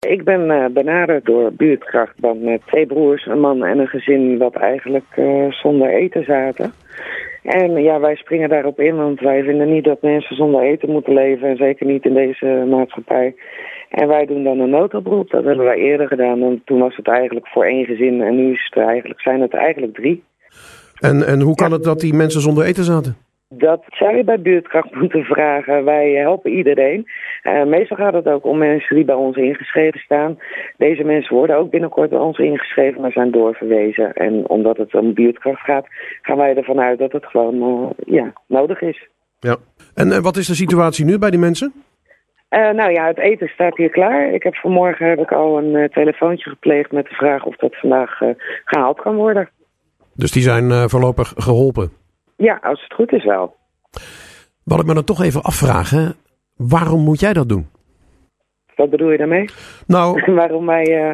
Ik ben benaderd door buurtkrachtband met 2 broers, een man en een gezin wat eigenlijk zonder eten zaten. En ja, wij springen daarop in, want wij vinden niet dat mensen zonder eten moeten leven. En zeker niet in deze maatschappij. En wij doen dan een noodoproep. Dat hebben wij eerder gedaan. En toen was het eigenlijk voor 1 gezin. En nu zijn het eigenlijk 3. En hoe kan het dat die mensen zonder eten zaten? Dat zou je bij buurtkracht moeten vragen. Wij helpen iedereen. Meestal gaat het ook om mensen die bij ons ingeschreven staan. Deze mensen worden ook binnenkort bij ons ingeschreven, maar zijn doorverwezen. En omdat het om buurtkracht gaat, gaan wij ervan uit dat het gewoon nodig is. Ja. En wat is de situatie nu bij die mensen? Het eten staat hier klaar. Vanmorgen heb ik al een telefoontje gepleegd met de vraag of dat vandaag gehaald kan worden. Dus die zijn voorlopig geholpen? Ja, als het goed is wel. Wat ik me dan toch even afvraag, waarom moet jij dat doen? Wat bedoel je daarmee? Nou, waarom wij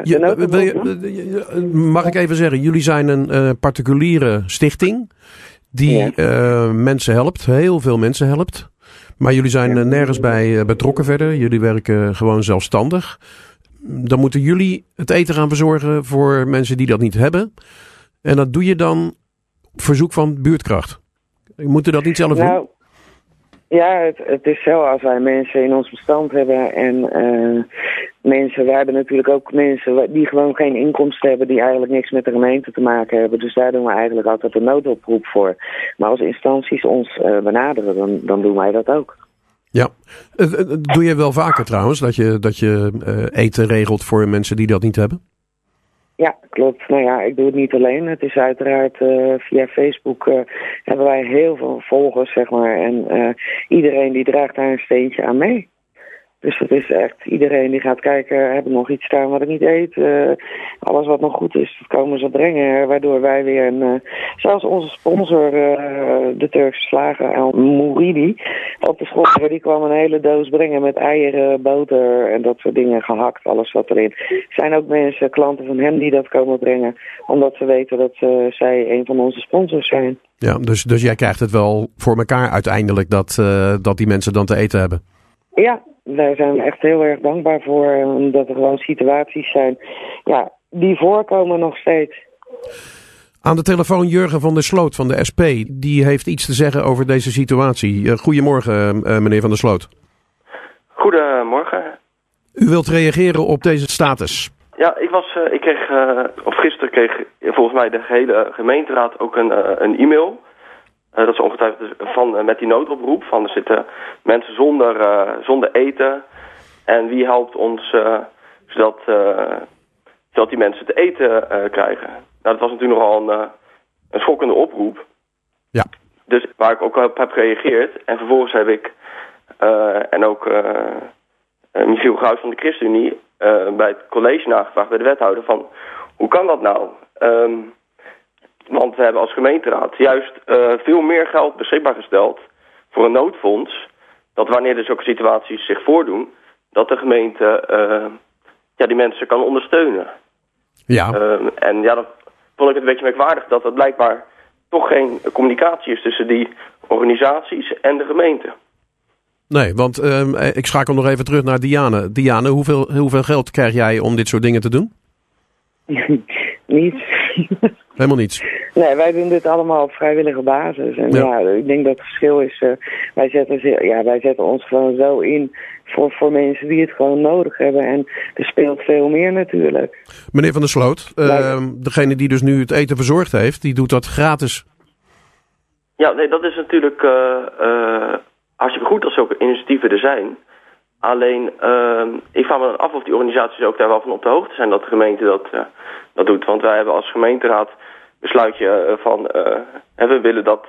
mag ik even zeggen, jullie zijn een particuliere stichting die mensen helpt, heel veel mensen helpt. Maar jullie zijn nergens bij betrokken verder. Jullie werken gewoon zelfstandig. Dan moeten jullie het eten gaan verzorgen voor mensen die dat niet hebben. En dat doe je dan op verzoek van buurtkracht. Moeten dat niet zelf doen? Ja, het is zo als wij mensen in ons bestand hebben en wij hebben natuurlijk ook mensen die gewoon geen inkomsten hebben, die eigenlijk niks met de gemeente te maken hebben. Dus daar doen we eigenlijk altijd een noodoproep voor. Maar als instanties ons benaderen, dan doen wij dat ook. Ja, doe je wel vaker trouwens, dat je eten regelt voor mensen die dat niet hebben? Ja, klopt. Ik doe het niet alleen. Het is uiteraard via Facebook hebben wij heel veel volgers, zeg maar. En iedereen die draagt daar een steentje aan mee. Dus het is echt iedereen die gaat kijken, heb ik nog iets staan wat ik niet eet? Alles wat nog goed is, dat komen ze brengen. Waardoor wij weer zelfs onze sponsor, de Turkse slager El Mouridi, op de school, die kwam een hele doos brengen met eieren, boter en dat soort dingen, gehakt, alles wat erin. Er zijn ook mensen, klanten van hem, die dat komen brengen, omdat ze weten dat zij een van onze sponsors zijn. Ja, dus jij krijgt het wel voor elkaar uiteindelijk dat die mensen dan te eten hebben? Ja, daar zijn we echt heel erg dankbaar voor. Omdat er gewoon situaties zijn die voorkomen nog steeds. Aan de telefoon Jurgen van der Sloot van de SP. Die heeft iets te zeggen over deze situatie. Goedemorgen, meneer van der Sloot. Goedemorgen. U wilt reageren op deze status? Ja, gisteren kreeg volgens mij de hele gemeenteraad ook een e-mail. Dat is ongetwijfeld met die noodoproep. Van er zitten mensen zonder eten. En wie helpt ons zodat die mensen te eten krijgen. Nou, dat was natuurlijk nogal een schokkende oproep. Ja. Dus waar ik ook op heb gereageerd. En vervolgens heb ik en ook Michiel Gruijs van de ChristenUnie bij het college nagevraagd, bij de wethouder, van hoe kan dat nou? Want we hebben als gemeenteraad juist veel meer geld beschikbaar gesteld voor een noodfonds. Dat wanneer er zulke situaties zich voordoen, dat de gemeente die mensen kan ondersteunen. Ja. En dat vond ik het een beetje merkwaardig dat er blijkbaar toch geen communicatie is tussen die organisaties en de gemeente. Nee, want ik schakel nog even terug naar Diane. Diane, hoeveel geld krijg jij om dit soort dingen te doen? Niets. Helemaal niets? Nee, wij doen dit allemaal op vrijwillige basis. En ik denk dat het verschil is, wij zetten ons gewoon zo in voor mensen die het gewoon nodig hebben. En er speelt veel meer natuurlijk. Meneer van der Sloot, degene die dus nu het eten verzorgd heeft, die doet dat gratis. Ja, nee, dat is natuurlijk hartstikke goed als zulke initiatieven er zijn. Alleen, ik vraag me dan af of die organisaties ook daar wel van op de hoogte zijn dat de gemeente dat doet. Want wij hebben als gemeenteraad besluitje van, we willen dat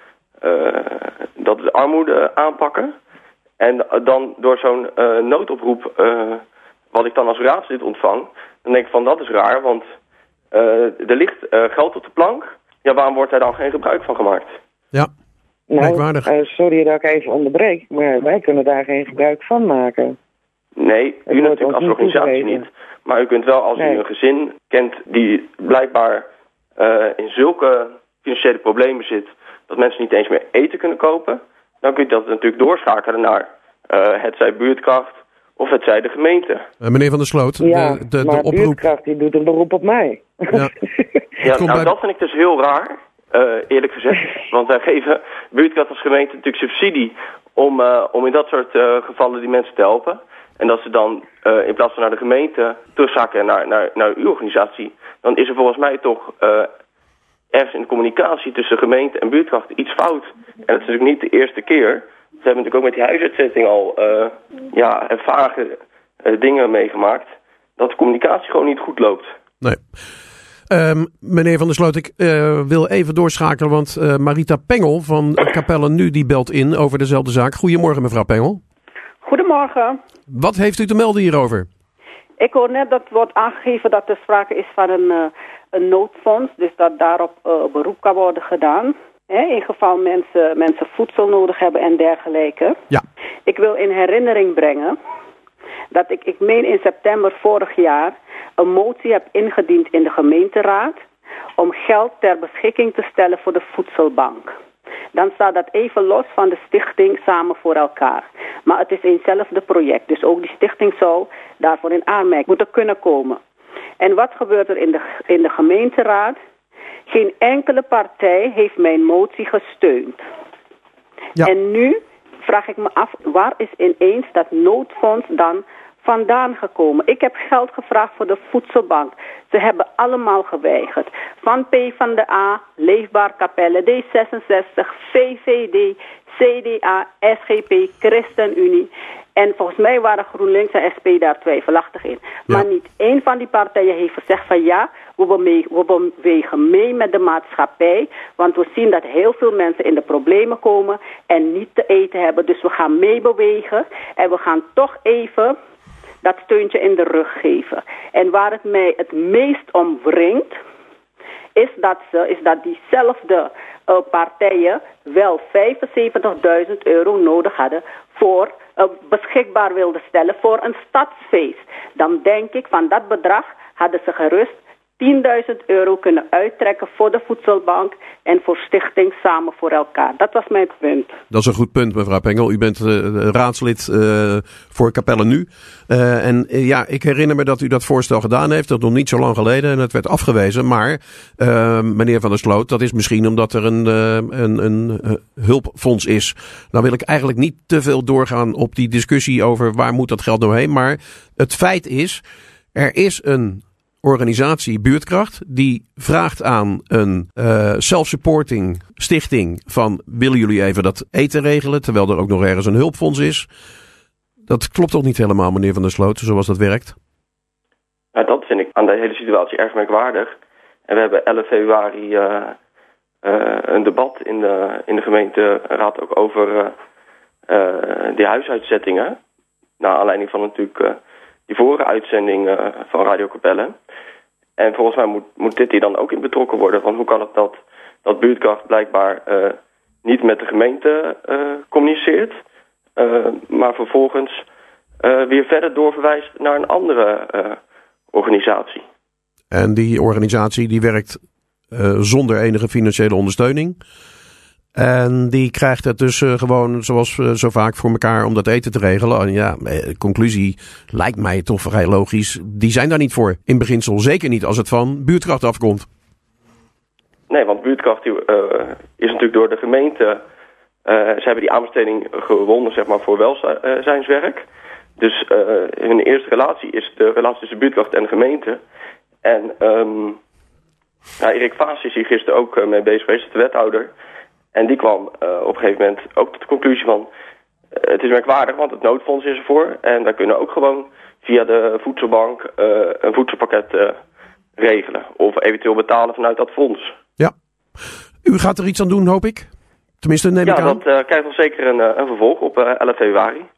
we armoede aanpakken. En dan door zo'n noodoproep, wat ik dan als raadslid ontvang, dan denk ik van dat is raar, want er ligt geld op de plank. Ja, waarom wordt daar dan geen gebruik van gemaakt? Ja. Sorry dat ik even onderbreek, maar wij kunnen daar geen gebruik van maken. Nee, u natuurlijk als organisatie niet. Maar u kunt wel, als u een gezin kent die blijkbaar in zulke financiële problemen zit, dat mensen niet eens meer eten kunnen kopen, dan kun je dat natuurlijk doorschakelen naar het zij buurtkracht of het zij de gemeente. Meneer Van der Sloot, Ja, de maar oproep... Buurtkracht die doet een beroep op mij. Ja. Ja, nou, dat vind ik dus heel raar, eerlijk gezegd. Want wij geven Buurtkracht als gemeente natuurlijk subsidie om in dat soort gevallen die mensen te helpen. En dat ze dan in plaats van naar de gemeente terugzakken naar uw organisatie, dan is er volgens mij toch ergens in de communicatie tussen gemeente en Buurtkracht iets fout. En dat is natuurlijk niet de eerste keer. Ze hebben natuurlijk ook met die huisuitzetting al vage dingen meegemaakt. Dat de communicatie gewoon niet goed loopt. Nee. Meneer Van der Sloot, ik wil even doorschakelen, want Marita Pengel van Capelle Nu die belt in over dezelfde zaak. Goedemorgen, mevrouw Pengel. Goedemorgen. Wat heeft u te melden hierover? Ik hoor net dat wordt aangegeven dat er sprake is van een noodfonds, dus dat daarop beroep kan worden gedaan. In geval mensen voedsel nodig hebben en dergelijke. Ja. Ik wil in herinnering brengen dat ik meen in september vorig jaar een motie heb ingediend in de gemeenteraad om geld ter beschikking te stellen voor de voedselbank. Dan staat dat even los van de stichting Samen voor Elkaar. Maar het is eenzelfde project, dus ook die stichting zou daarvoor in aanmerking moeten kunnen komen. En wat gebeurt er in de gemeenteraad? Geen enkele partij heeft mijn motie gesteund. Ja. En nu vraag ik me af, waar is ineens dat noodfonds dan vandaan gekomen? Ik heb geld gevraagd voor de voedselbank. Ze hebben allemaal geweigerd. Van PvdA, Leefbaar Capelle, D66, VVD, CDA, SGP, ChristenUnie. En volgens mij waren GroenLinks en SP daar twijfelachtig in. Ja. Maar niet één van die partijen heeft gezegd van ja, we bewegen mee met de maatschappij. Want we zien dat heel veel mensen in de problemen komen en niet te eten hebben. Dus we gaan meebewegen en we gaan toch even dat steuntje in de rug geven. En waar het mij het meest om wringt, is dat diezelfde partijen wel €75.000 nodig hadden voor beschikbaar wilden stellen voor een stadsfeest. Dan denk ik van dat bedrag hadden ze gerust €10.000 kunnen uittrekken voor de voedselbank en voor stichting Samen voor Elkaar. Dat was mijn punt. Dat is een goed punt, mevrouw Pengel. U bent raadslid voor Capelle Nu. Ik herinner me dat u dat voorstel gedaan heeft. Dat nog niet zo lang geleden en het werd afgewezen. Maar, meneer Van der Sloot, dat is misschien omdat er een hulpfonds is. Nou wil ik eigenlijk niet te veel doorgaan op die discussie over waar moet dat geld nou heen. Maar het feit is, er is een organisatie Buurtkracht die vraagt aan een self-supporting stichting van willen jullie even dat eten regelen, terwijl er ook nog ergens een hulpfonds is. Dat klopt toch niet helemaal, meneer Van der Sloot, zoals dat werkt? Nou, dat vind ik aan de hele situatie erg merkwaardig. En we hebben 11 februari een debat in de gemeenteraad ook over die huisuitzettingen. Naar aanleiding van natuurlijk die vorige uitzending van Radio Capelle. En volgens mij moet dit hier dan ook in betrokken worden. Want hoe kan het dat Buurtkracht blijkbaar niet met de gemeente communiceert, maar vervolgens weer verder doorverwijst naar een andere organisatie. En die organisatie die werkt zonder enige financiële ondersteuning. En die krijgt het dus gewoon zoals zo vaak voor elkaar om dat eten te regelen. En ja, conclusie lijkt mij toch vrij logisch. Die zijn daar niet voor. In beginsel zeker niet als het van Buurtkracht afkomt. Nee, want Buurtkracht is natuurlijk door de gemeente. Ze hebben die aanbesteding gewonnen, zeg maar, voor welzijnswerk. Dus hun eerste relatie is de relatie tussen Buurtkracht en de gemeente. En Erik Vaas is hier gisteren ook mee bezig geweest, de wethouder. En die kwam op een gegeven moment ook tot de conclusie van het is merkwaardig, want het noodfonds is ervoor. En wij kunnen ook gewoon via de voedselbank een voedselpakket regelen. Of eventueel betalen vanuit dat fonds. Ja. U gaat er iets aan doen, hoop ik? Tenminste, neem ik aan. Ja, dat krijgt wel zeker een vervolg op 11 februari.